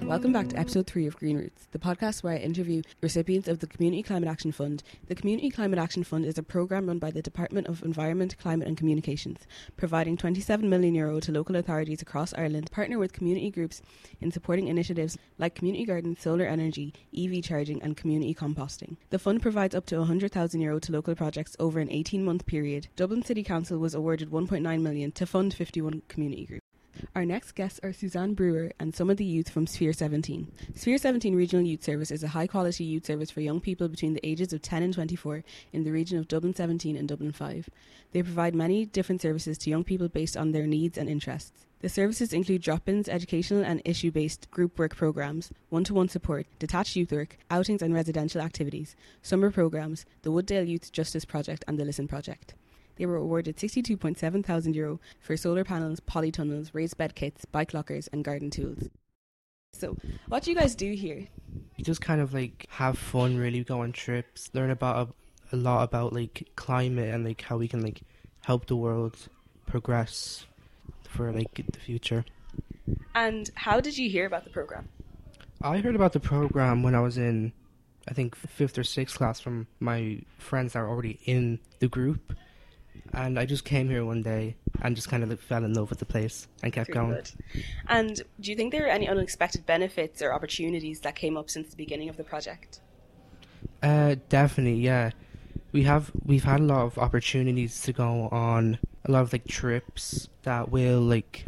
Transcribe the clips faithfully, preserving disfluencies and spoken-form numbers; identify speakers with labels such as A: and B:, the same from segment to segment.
A: Welcome back to episode three of Green Roots, the podcast where I interview recipients of the Community Climate Action Fund. The Community Climate Action Fund is a programme run by the Department of Environment, Climate and Communications, providing twenty-seven million euro to local authorities across Ireland to partner with community groups in supporting initiatives like community gardens, solar energy, E V charging and community composting. The fund provides up to one hundred thousand euro to local projects over an eighteen-month period. Dublin City Council was awarded one point nine million to fund fifty-one community groups. Our next guests are Suzanne Brewer and some of the youth from Sphere seventeen. Sphere seventeen Regional Youth Service is a high-quality youth service for young people between the ages of ten and twenty-four in the region of Dublin seventeen and Dublin five. They provide many different services to young people based on their needs and interests. The services include drop-ins, educational and issue-based group work programmes, one-to-one support, detached youth work, outings and residential activities, summer programmes, the Wooddale Youth Justice Project and the Listen Project. They were awarded sixty-two point seven thousand euro for solar panels, polytunnels, raised bed kits, bike lockers and garden tools. So, what do you guys do here?
B: Just kind of like have fun, really, go on trips, learn about a, a lot about like climate and like how we can like help the world progress for like the future.
A: And how did you hear about the programme?
B: I heard about the programme when I was in, I think, fifth or sixth class from my friends that were already in the group. And I just came here one day and just kind of like fell in love with the place and kept going. Good.
A: And do you think there were any unexpected benefits or opportunities that came up since the beginning of the project?
B: Uh, definitely, yeah. We have we've had a lot of opportunities to go on a lot of like trips that will like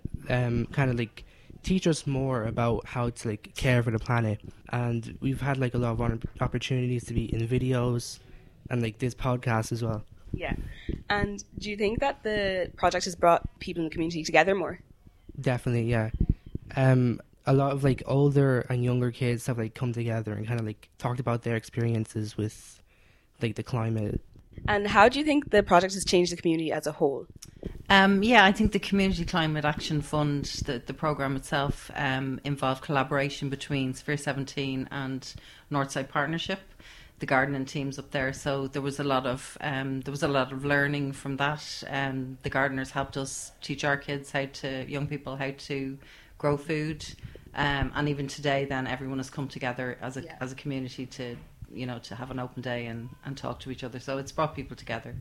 B: um kind of like teach us more about how to like care for the planet. And we've had like a lot of opportunities to be in videos and like this podcast as well.
A: Yeah. And do you think that the project has brought people in the community together more?
B: Definitely, yeah. Um, a lot of like older and younger kids have like come together and kind of like talked about their experiences with like the climate.
A: And how do you think the project has changed the community as a whole?
C: Um, yeah, I think the Community Climate Action Fund, the, the programme itself, um, involved collaboration between Sphere seventeen and Northside Partnership, the gardening teams up there. So there was a lot of um, there was a lot of learning from that. Um, the gardeners helped us teach our kids how to, young people, how to grow food. Um, and even today, then everyone has come together as a yeah. as a community to, you know, to have an open day and, and talk to each other. So it's brought people together.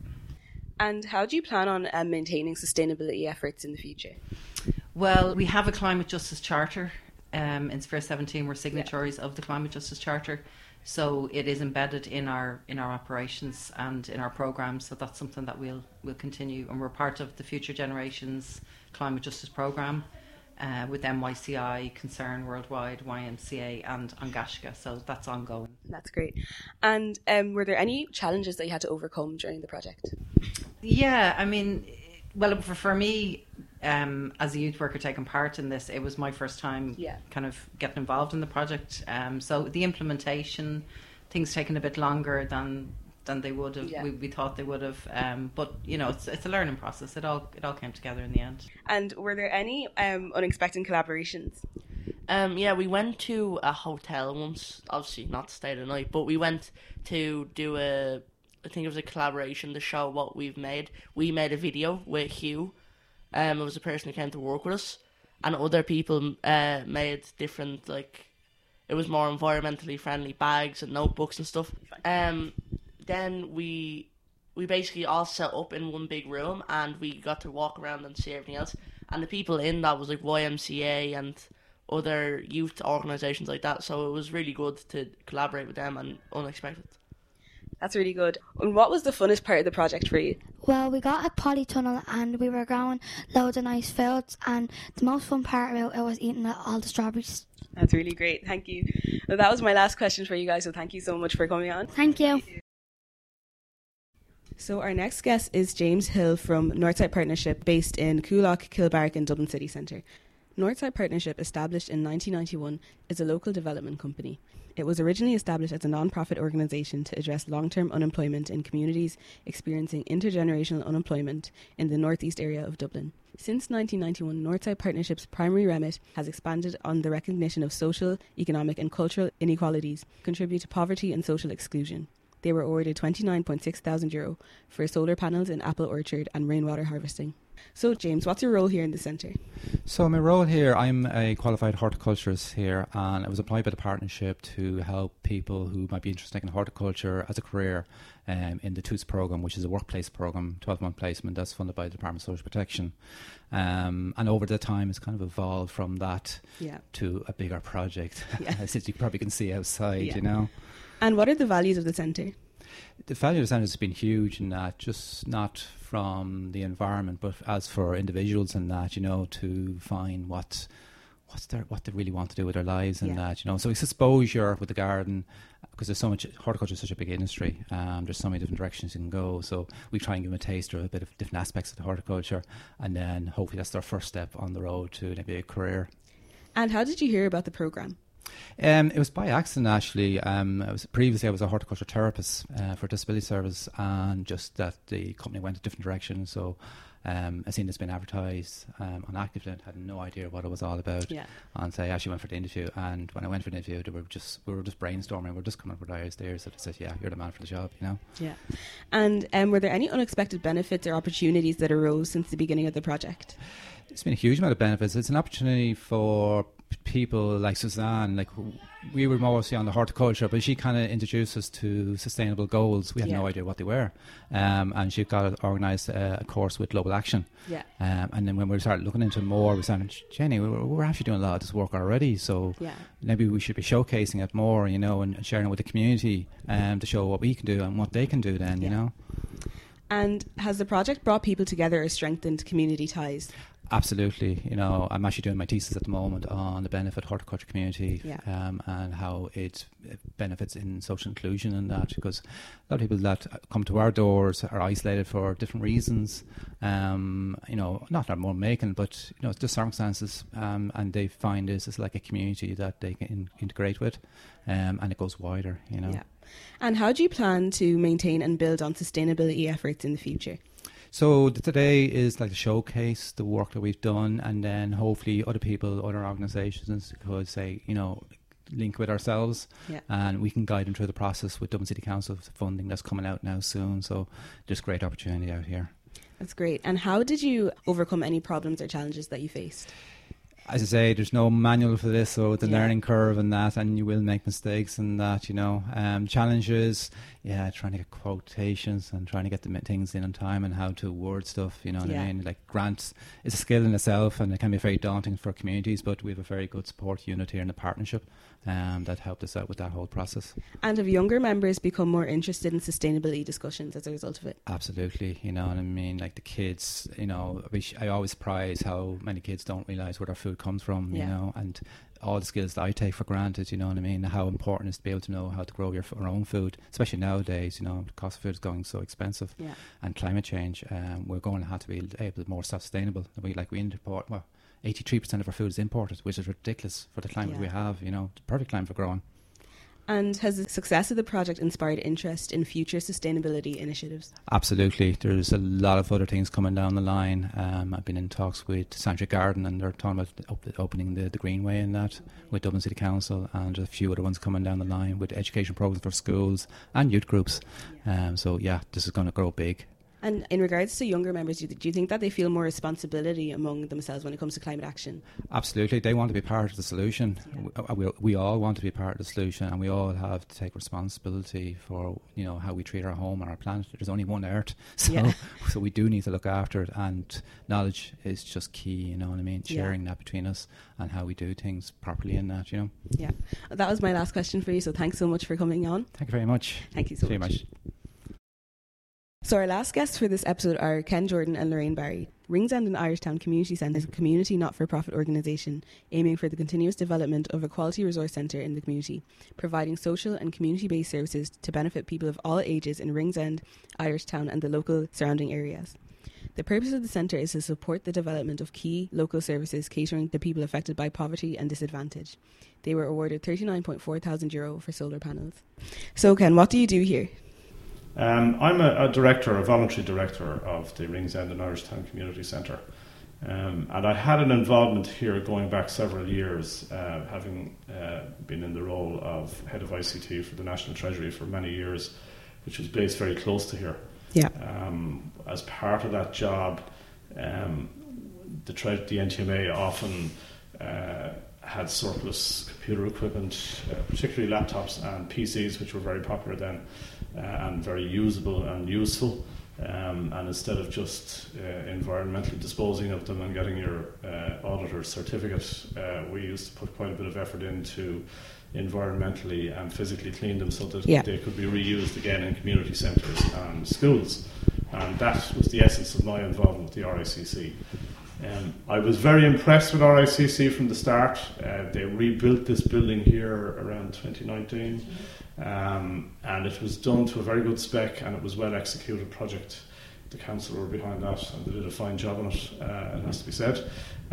A: And how do you plan on um, maintaining sustainability efforts in the future?
C: Well, we have a Climate Justice Charter. Um, in Sphere seventeen, we're signatories yeah. of the Climate Justice Charter. So it is embedded in our in our operations and in our programmes. So that's something that we'll we'll continue. And we're part of the Future Generations Climate Justice Programme uh, with M Y C I, Concern Worldwide, Y M C A and Angashka. So that's ongoing. That's
A: great. And um, were there any challenges that you had to overcome during the project?
C: Yeah, I mean, well, for, for me, um, as a youth worker taking part in this, it was my first time yeah. kind of getting involved in the project. Um, so the implementation, things taking a bit longer than than they would have. Yeah. We, we thought they would have. Um, but you know, it's it's a learning process. It all it all came together in the end.
A: And were there any um, unexpected collaborations?
D: Um, yeah, we went to a hotel once. Obviously, not to stay the night, but we went to do a. I think it was a collaboration to show what we've made. We made a video with Hugh. Um, it was a person who came to work with us, and other people uh, made different, like, it was more environmentally friendly bags and notebooks and stuff. Um, then we we basically all set up in one big room, and we got to walk around and see everything else. And the people in that was like Y M C A and other youth organisations like that. So it was really good to collaborate with them and unexpected.
A: That's really good. And what was the funnest part of the project for you?
E: Well, we got a polytunnel and we were growing loads of nice fruits, and the most fun part about it was eating all the strawberries.
A: That's really great. Thank you. Well, that was my last question for you guys, so thank you so much for coming on.
E: Thank you.
A: So our next guest is James Hill from Northside Partnership, based in Coolock, Kilbarrack and Dublin City Centre. Northside Partnership, established in nineteen ninety-one, is a local development company. It was originally established as a non-profit organisation to address long-term unemployment in communities experiencing intergenerational unemployment in the northeast area of Dublin. Since nineteen ninety-one, Northside Partnership's primary remit has expanded on the recognition of social, economic and cultural inequalities contribute to poverty and social exclusion. They were awarded twenty-nine point six thousand euro for solar panels in apple orchard and rainwater harvesting. So, James, what's your role here in the centre?
F: So my role here, I'm a qualified horticulturist here, and I was applied by the partnership to help people who might be interested in horticulture as a career um, in the T O O S programme, which is a workplace programme, twelve-month placement that's funded by the Department of Social Protection. Um, and over the time, it's kind of evolved from that
A: Yeah.
F: to a bigger project,
A: Yeah.
F: as you probably can see outside,
A: Yeah.
F: you know.
A: And what are the values of the centre?
F: The value of the centre has been huge in that, just not from the environment, but as for individuals and that, you know, to find what what's their, what they really want to do with their lives and
A: Yeah.
F: that, you know. So it's exposure with the garden, because there's so much, horticulture is such a big industry. Um, there's so many different directions you can go. So we try and give them a taste of a bit of different aspects of the horticulture, and then hopefully that's their first step on the road to maybe a career.
A: And how did you hear about the programme?
F: Um, it was by accident, actually. Um, I was previously I was a horticulture therapist uh, for disability service, and just that the company went a different direction. So um, I seen this been advertised um, on Activeland, had no idea what it was all about.
A: Yeah.
F: And so I actually went for the interview, and when I went for the interview, they were just we were just brainstorming. We were just coming up with ideas there. So they said, "Yeah, you're the man for the job," you know.
A: Yeah. And um, were there any unexpected benefits or opportunities that arose since the beginning of the project?
F: It's been a huge amount of benefits. It's an opportunity for people like Suzanne. Like, we were mostly on the horticulture, but she kind of introduced us to sustainable goals. We had
A: Yeah.
F: no idea what they were, um, and she got organised uh, a course with Global Action.
A: Yeah.
F: Um, and then when we started looking into more, we started, Jenny, we're, we're actually doing a lot of this work already, so
A: Yeah.
F: maybe we should be showcasing it more, you know, and, and sharing it with the community um, to show what we can do and what they can do then,
A: Yeah.
F: you know.
A: And has the project brought people together or strengthened community ties?
F: Absolutely. You know, I'm actually doing my thesis at the moment on the benefit horticulture community,
A: Yeah.
F: um, and how it benefits in social inclusion and that, because a lot of people that come to our doors are isolated for different reasons, um, you know, not their own making, but, you know, it's just circumstances, um, and they find this is like a community that they can in- integrate with, um, and it goes wider, you know.
A: Yeah. And how do you plan to maintain and build on sustainability efforts in the future?
F: So th- today is like to showcase the work that we've done, and then hopefully other people, other organisations could say, you know, link with ourselves,
A: Yeah.
F: and we can guide them through the process with Dublin City Council funding that's coming out now soon. So there's great opportunity out here.
A: That's great. And how did you overcome any problems or challenges that you faced?
F: As I say, there's no manual for this, so the
A: Yeah.
F: learning curve and that, and you will make mistakes and that, you know. Um, challenges, yeah, trying to get quotations and trying to get the mi- things in on time and how to word stuff, you know what
A: Yeah.
F: I mean? Like, grants is a skill in itself, and it can be very daunting for communities, but we have a very good support unit here in the partnership um, that helped us out with that whole process.
A: And have younger members become more interested in sustainability discussions as a result of it?
F: Absolutely, you know what I mean? Like the kids, you know, we sh- I always prize how many kids don't realise where their food comes from, you
A: Yeah.
F: know, and all the skills that I take for granted, you know what I mean? How important it is to be able to know how to grow your, f- your own food, especially nowadays, you know, the cost of food is going so expensive,
A: Yeah.
F: and climate change, um, we're going to have to be able to be more sustainable. We like we import, well, eighty-three percent of our food is imported, which is ridiculous for the climate
A: Yeah.
F: we have, you know, the perfect climate for growing.
A: And has the success of the project inspired interest in future sustainability initiatives?
F: Absolutely. There's a lot of other things coming down the line. Um, I've been in talks with Sanctuary Garden, and they're talking about op- opening the, the Greenway and that with Dublin City Council, and a few other ones coming down the line with education programs for schools and youth groups. Um, so, yeah, this is going to grow big.
A: And in regards to younger members, do you, do you think that they feel more responsibility among themselves when it comes to climate action?
F: Absolutely. They want to be part of the solution.
A: Yeah.
F: We, we, we all want to be part of the solution, and we all have to take responsibility for, you know, how we treat our home and our planet. There's only one Earth, so
A: Yeah.
F: so we do need to look after it, and knowledge is just key, you know what I mean?
A: Yeah.
F: Sharing that between us and how we do things properly in that, you know.
A: Yeah. That was my last question for you, so thanks so much for coming on.
F: Thank you very much.
A: Thank you so
F: very
A: much.
F: much.
A: So our last guests for this episode are Ken Jordan and Lorraine Barry. Ringsend and Irishtown Community Centre is a community not-for-profit organisation aiming for the continuous development of a quality resource centre in the community, providing social and community-based services to benefit people of all ages in Ringsend, Irishtown and the local surrounding areas. The purpose of the centre is to support the development of key local services catering to people affected by poverty and disadvantage. They were awarded thirty-nine point four thousand euro for solar panels. So Ken, what do you do here?
G: Um, I'm a, a director, a voluntary director of the Ringsend and Irishtown Community Centre. Um, and I had an involvement here going back several years, uh, having uh, been in the role of head of I C T for the National Treasury for many years. which was based very close to here.
A: Yeah.
G: Um, as part of that job, um, the, tre- the N T M A often uh, had surplus computer equipment, uh, particularly laptops and P Cs, which were very popular then uh, and very usable and useful. Um, and instead of just uh, environmentally disposing of them and getting your uh, auditor's certificate, uh, we used to put quite a bit of effort into environmentally and physically clean them so that
A: yeah.
G: they could be reused again in community centres and schools. And that was the essence of my involvement with the R I C C. Um, I was very impressed with R I C C from the start. Uh, they rebuilt this building here around twenty nineteen. Um, and it was done to a very good spec, and it was well executed project. The council were behind that, and they did a fine job on it, uh, it has to be said.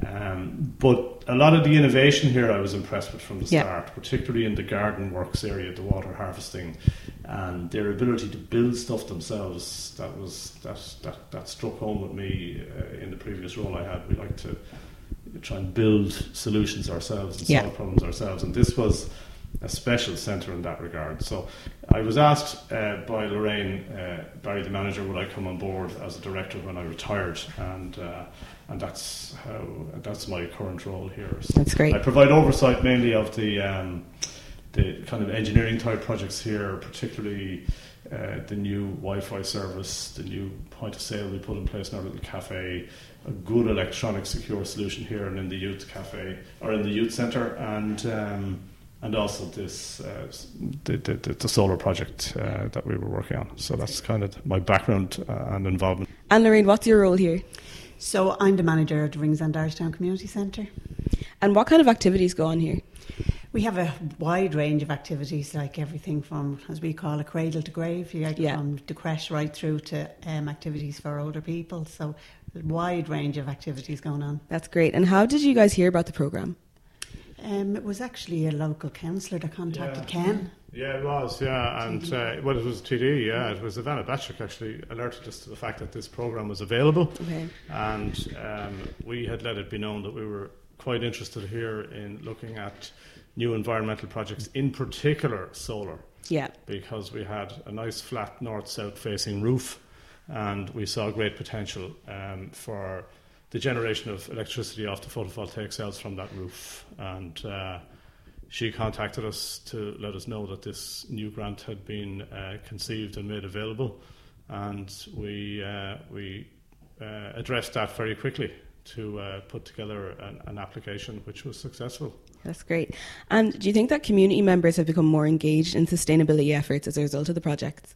G: Um, but a lot of the innovation here I was impressed with from the
A: yeah.
G: start, particularly in the garden works area, the water harvesting, and their ability to build stuff themselves. That was that that, that struck home with me uh, in the previous role I had. We like to try and build solutions ourselves and
A: yeah.
G: solve problems ourselves, and this was a special centre in that regard. So I was asked uh, by Lorraine, uh, Barry the manager, would I come on board as a director when I retired, and uh, and that's how that's my current role here. So
A: that's great.
G: I provide oversight mainly of the um, the kind of engineering type projects here, particularly uh, the new Wi-Fi service, the new point of sale we put in place in our little cafe, a good electronic secure solution here and in the youth cafe or in the youth centre, and um, and also this uh, the, the, the solar project uh, that we were working on. So that's kind of my background uh, and involvement.
A: And Lorraine, what's your role here?
H: So I'm the manager of the Ringsend Irishtown Community Centre.
A: And what kind of activities go on here?
H: We have a wide range of activities, like everything from, as we call it, cradle to grave, like
A: yeah.
H: from the creche right through to um, activities for older people. So a wide range of activities going on.
A: That's great. And how did you guys hear about the programme?
H: Um, it was actually a local councillor that contacted
G: yeah.
H: Ken.
G: Yeah, it was, yeah, and uh, well, it was T D, yeah, it was Ivana Batchik actually alerted us to the fact that this programme was available,
A: okay.
G: and um, we had let it be known that we were quite interested here in looking at new environmental projects, in particular solar,
A: yeah,
G: because we had a nice flat north-south facing roof, and we saw great potential um, for the generation of electricity off the photovoltaic cells from that roof, and uh, she contacted us to let us know that this new grant had been uh, conceived and made available, and we uh, we uh, addressed that very quickly to uh, put together an, an application which was successful.
A: That's great. And do you think that community members have become more engaged in sustainability efforts as a result of the projects?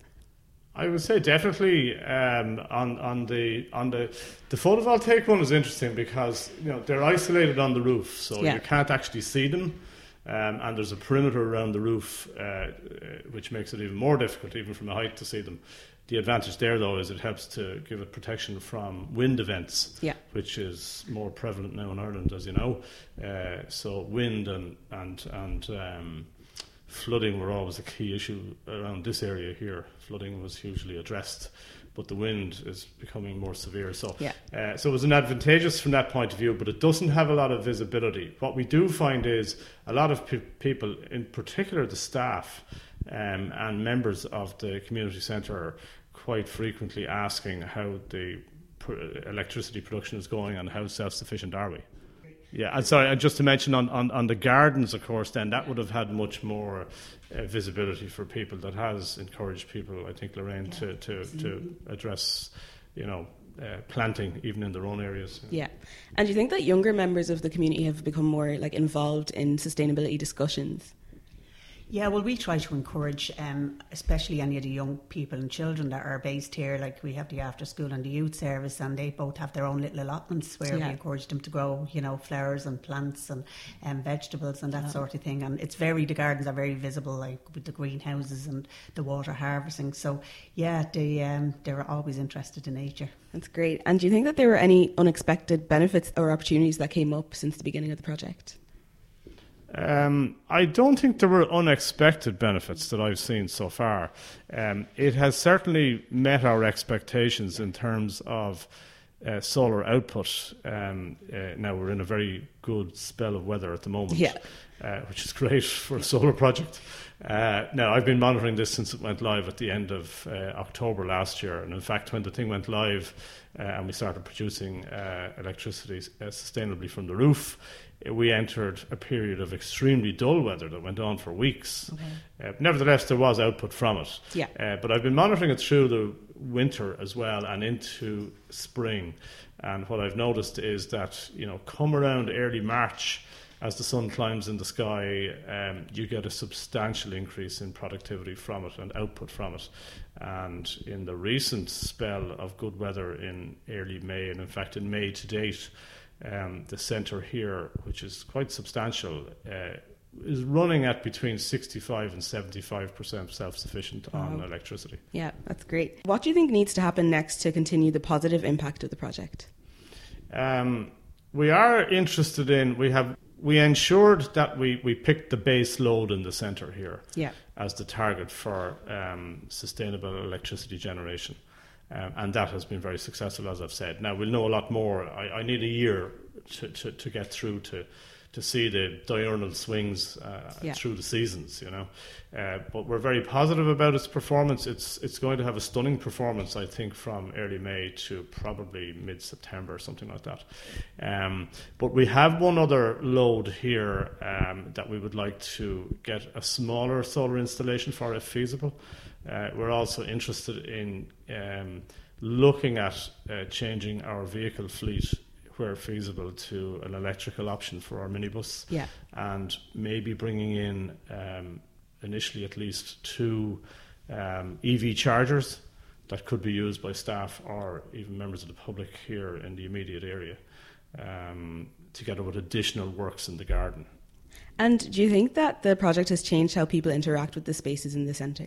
G: I would say definitely um, on on the on the the photovoltaic one is interesting because you know they're isolated on the roof, so
A: yeah.
G: you can't actually see them, um, and there's a perimeter around the roof, uh, which makes it even more difficult, even from a height, to see them. The advantage there, though, is it helps to give it protection from wind events,
A: yeah.
G: which is more prevalent now in Ireland, as you know. Uh, so wind and and and um, flooding were always a key issue around this area here. Flooding was hugely addressed, but the wind is becoming more severe. So,
A: yeah.
G: uh, so it was an advantageous from that point of view, but it doesn't have a lot of visibility. What we do find is a lot of pe- people, in particular the staff um, and members of the community centre, are quite frequently asking how the pr- electricity production is going and how self-sufficient are we. Yeah, and sorry, and just to mention on, on, on the gardens, of course, then that would have had much more uh, visibility for people. That has encouraged people, I think, Lorraine, yeah, to, to, to address, you know, uh, planting even in their own areas.
A: Yeah. And do you think that younger members of the community have become more like involved in sustainability discussions?
H: Yeah, well, we try to encourage, um, especially any of the young people and children that are based here. Like we have the after school and the youth service, and they both have their own little allotments where yeah. we encourage them to grow, you know, flowers and plants and um, vegetables and that yeah. sort of thing. And it's very, the gardens are very visible, like with the greenhouses and the water harvesting. So yeah, they um, they're always interested in nature.
A: That's great. And do you think that there were any unexpected benefits or opportunities that came up since the beginning of the project?
G: Um, I don't think there were unexpected benefits that I've seen so far. Um, it has certainly met our expectations in terms of uh, solar output. Um, uh, now we're in a very good spell of weather at the moment,
A: yeah.
G: uh, which is great for a solar project. Uh, now, I've been monitoring this since it went live at the end of uh, October last year. And in fact, when the thing went live uh, and we started producing uh, electricity uh, sustainably from the roof, we entered a period of extremely dull weather that went on for weeks. Okay. Uh, nevertheless, there was output from it.
A: Yeah.
G: Uh, but I've been monitoring it through the winter as well and into spring. And what I've noticed is that, you know, come around early March, as the sun climbs in the sky, um, you get a substantial increase in productivity from it and output from it. And in the recent spell of good weather in early May, and in fact in May to date, um, the centre here, which is quite substantial, uh, is running at between sixty-five and seventy-five percent self-sufficient wow. on electricity.
A: Yeah, that's great. What do you think needs to happen next to continue the positive impact of the project? Um,
G: we are interested in, we have, we ensured that we, we picked the base load in the centre here
A: yeah.
G: as the target for um, sustainable electricity generation. Um, and that has been very successful, as I've said. Now, we'll know a lot more. I, I need a year to, to, to get through to to see the diurnal swings uh, yeah. through the seasons, you know. Uh, but we're very positive about its performance. It's it's going to have a stunning performance, I think, from early May to probably mid-September, something like that. Um, but we have one other load here um, that we would like to get a smaller solar installation for, if feasible. Uh, we're also interested in um, looking at uh, changing our vehicle fleet where feasible to an electrical option for our minibus,
A: yeah.
G: and maybe bringing in um, initially at least two um, E V chargers that could be used by staff or even members of the public here in the immediate area, um, together with additional works in the garden.
A: And do you think that the project has changed how people interact with the spaces in the centre?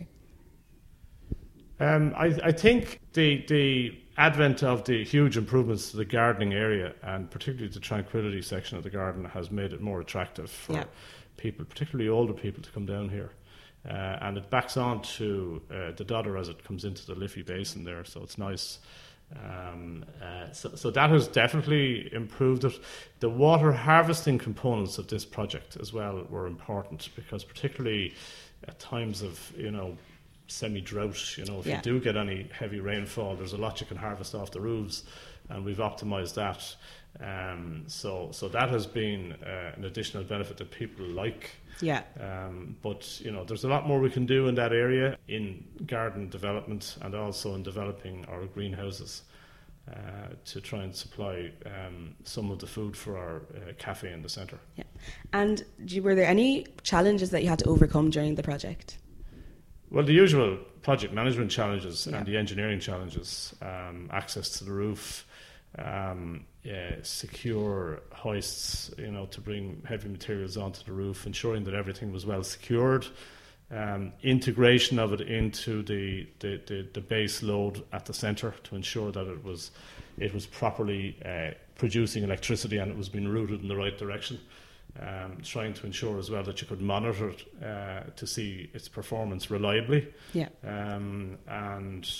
G: Um, I, I think the the advent of the huge improvements to the gardening area, and particularly the tranquility section of the garden, has made it more attractive for
A: yeah.
G: people, particularly older people, to come down here. Uh, and it backs on to uh, the Dodder as it comes into the Liffey Basin there, so it's nice. Um, uh, so, so that has definitely improved it. The water harvesting components of this project as well were important, because particularly at times of, you know, semi-drought, you know, if
A: yeah.
G: you do get any heavy rainfall, there's a lot you can harvest off the roofs, and we've optimised that. Um, so, so that has been uh, an additional benefit that people like.
A: Yeah.
G: Um, but you know, there's a lot more we can do in that area, in garden development and also in developing our greenhouses uh, to try and supply um, some of the food for our uh, cafe in the centre.
A: Yeah. And do you, were there any challenges that you had to overcome during the project?
G: Well, the usual project management challenges
A: yeah.
G: and the engineering challenges, um, access to the roof, um, yeah, secure hoists, you know, to bring heavy materials onto the roof, ensuring that everything was well secured, um, integration of it into the, the, the, the base load at the centre to ensure that it was it was properly uh, producing electricity and it was being routed in the right direction. Um, trying to ensure as well that you could monitor it uh, to see its performance reliably.
A: Yeah.
G: Um, and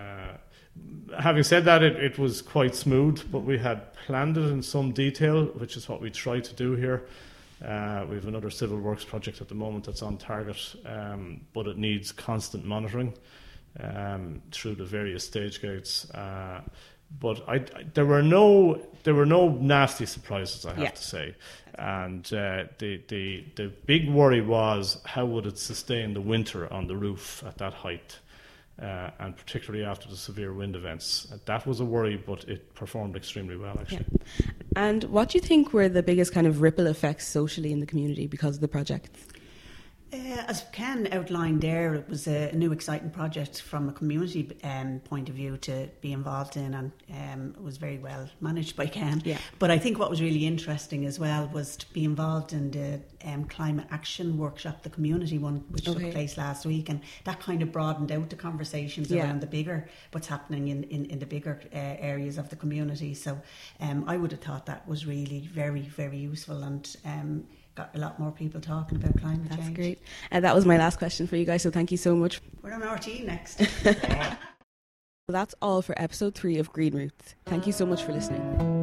G: uh, having said that, it, it was quite smooth, but we had planned it in some detail, which is what we try to do here. Uh, we have another civil works project at the moment that's on target, um, but it needs constant monitoring um, through the various stage gates. Uh, But I, I, there were no there were no nasty surprises, I have
A: yeah.
G: to say. And uh, the, the the big worry was, how would it sustain the winter on the roof at that height, uh, and particularly after the severe wind events. That was a worry, but it performed extremely well, actually.
A: Yeah. And what do you think were the biggest kind of ripple effects socially in the community because of the project?
H: Uh, as Ken outlined there, it was a new exciting project from a community um, point of view to be involved in, and um, it was very well managed by Ken.
A: Yeah.
H: But I think what was really interesting as well was to be involved in the um, climate action workshop, the community one, which
A: okay.
H: took place last week, and that kind of broadened out the conversations
A: yeah.
H: around the bigger, what's happening in, in, in the bigger uh, areas of the community. So um, I would have thought that was really very, very useful, and um, got a lot more people talking about climate
A: That's
H: change.
A: That's great. Uh, that was my last question for you guys, so thank you so much.
H: We're on R T E next.
A: That's all for episode three of Green Roots. Thank you so much for listening.